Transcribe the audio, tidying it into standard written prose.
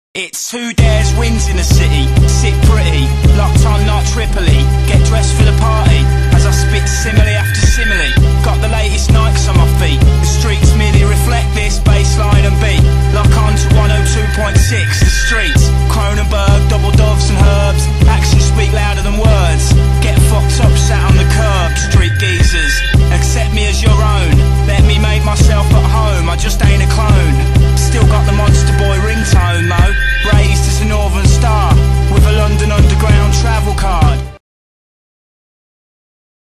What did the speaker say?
It's who dares wins in the city. Sit pretty, locked on not Tripoli. Get dressed for the party as I spit simile after simile. Got the latest